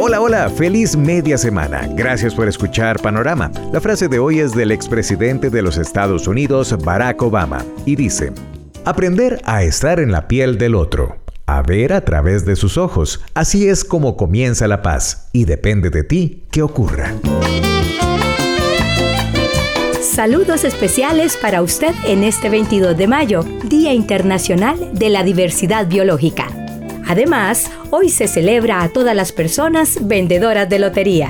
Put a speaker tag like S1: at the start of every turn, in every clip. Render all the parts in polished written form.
S1: Hola, hola, feliz media semana. Gracias por escuchar Panorama. La frase de hoy es del expresidente de los Estados Unidos, Barack Obama, y dice: aprender a estar en la piel del otro, a ver a través de sus ojos. Así es como comienza la paz, y depende de ti que ocurra.
S2: Saludos especiales para usted en este 22 de mayo, Día Internacional de la Diversidad Biológica. Además, hoy se celebra a todas las personas vendedoras de lotería.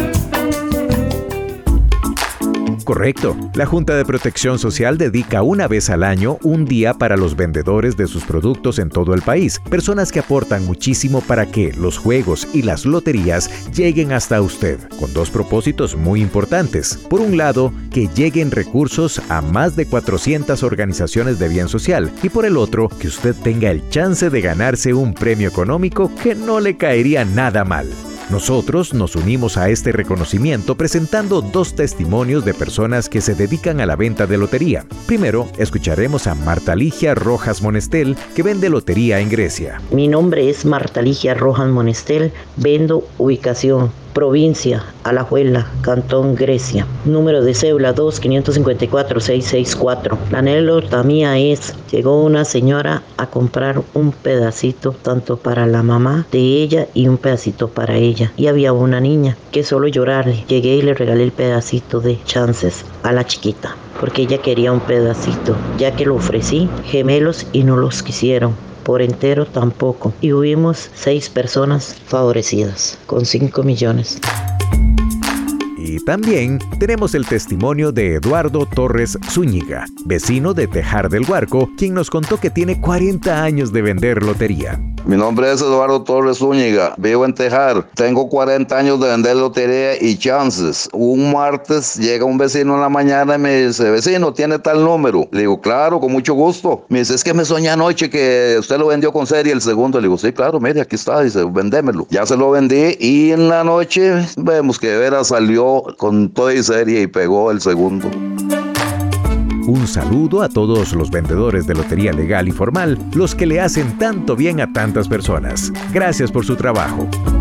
S1: Correcto. La Junta de Protección Social dedica una vez al año un día para los vendedores de sus productos en todo el país, personas que aportan muchísimo para que los juegos y las loterías lleguen hasta usted, con dos propósitos muy importantes. Por un lado, que lleguen recursos a más de 400 organizaciones de bien social, y por el otro, que usted tenga el chance de ganarse un premio económico que no le caería nada mal. Nosotros nos unimos a este reconocimiento presentando dos testimonios de personas que se dedican a la venta de lotería. Primero, escucharemos a Marta Ligia Rojas Monestel, que vende lotería en Grecia.
S3: Mi nombre es Marta Ligia Rojas Monestel, vendo ubicación, provincia, Alajuela, Cantón Grecia. Número de cédula 2-554-664. La anécdota mía es: llegó una señora a comprar un pedacito tanto para la mamá de ella y un pedacito para ella. Y había una niña que solo llorarle. Llegué y le regalé el pedacito de chances a la chiquita, porque ella quería un pedacito, ya que lo ofrecí gemelos y no los quisieron. Por entero tampoco. Y hubimos 6 personas favorecidas con 5 millones.
S1: Y también tenemos el testimonio de Eduardo Torres Zúñiga, vecino de Tejar del Guarco, quien nos contó que tiene 40 años de vender lotería.
S4: Mi nombre es Eduardo Torres Zúñiga, vivo en Tejar. Tengo 40 años de vender lotería y chances. Un martes llega un vecino en la mañana y me dice: vecino, ¿tiene tal número? Le digo: claro, con mucho gusto. Me dice: es que me soñé anoche que usted lo vendió con serie el segundo. Le digo: sí, claro, mire, aquí está. Dice: vendémelo. Ya se lo vendí y en la noche vemos que de veras salió con toda y serie y pegó el segundo.
S1: Un saludo a todos los vendedores de lotería legal y formal, los que le hacen tanto bien a tantas personas. Gracias por su trabajo.